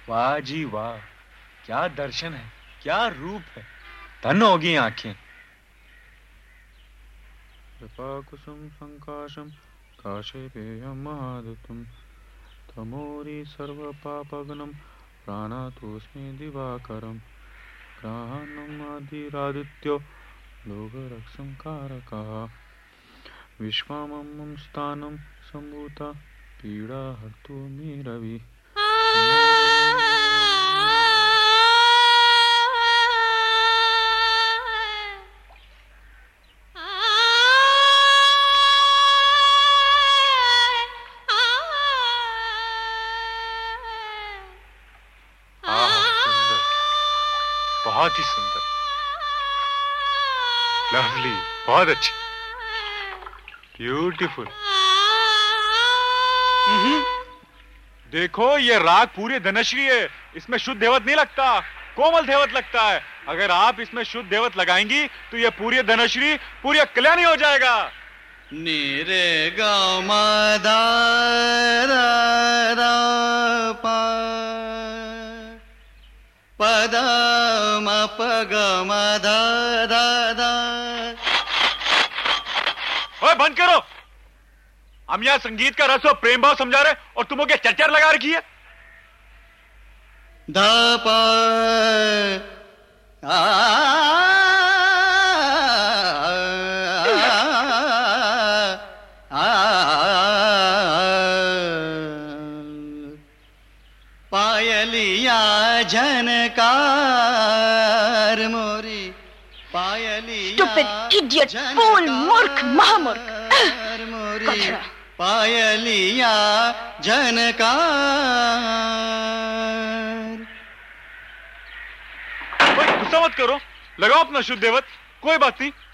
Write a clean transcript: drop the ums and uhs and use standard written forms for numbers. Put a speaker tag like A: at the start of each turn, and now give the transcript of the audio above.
A: वाह जी वाह, क्या दर्शन है, क्या रूप है। धन्य होगी आंखें। कृपा कुसुम संकाशम काशेपेयम महादुतम तमोरी सर्व पापगणम प्राणातोस्मि दिवाकरम ग्रहणम आदिरादित्यो लोकरक्षं कारकः विश्वमं स्थानं सम्भूता पीड़ा हर्तु मे रवि। सुंदर, बहुत ही सुंदर, लवली, बहुत अच्छी, ब्यूटीफुल। देखो ये राग पूरी धनश्री है, इसमें शुद्ध देवत नहीं लगता, कोमल देवत लगता है। अगर आप इसमें शुद्ध देवत लगाएंगी तो ये पूरी धनश्री पूरी कल्याणी हो जाएगा।
B: नीरे गा मा दा रा रा पा पद म प ग म धा धा धा।
A: ओए बंद करो, हम यहाँ संगीत का रस और प्रेम भाव समझा रहे और तुम क्या चरचर लगा रखी है।
B: धा पा पायलिया झनकार मोरी पायलिया।
C: Stupid idiot, fool, मूर्ख, महामूर्ख,
B: मोरी पायलिया झनकार।
A: गुस्सा मत करो, लगाओ अपना शुद्ध देवत, कोई बात नहीं।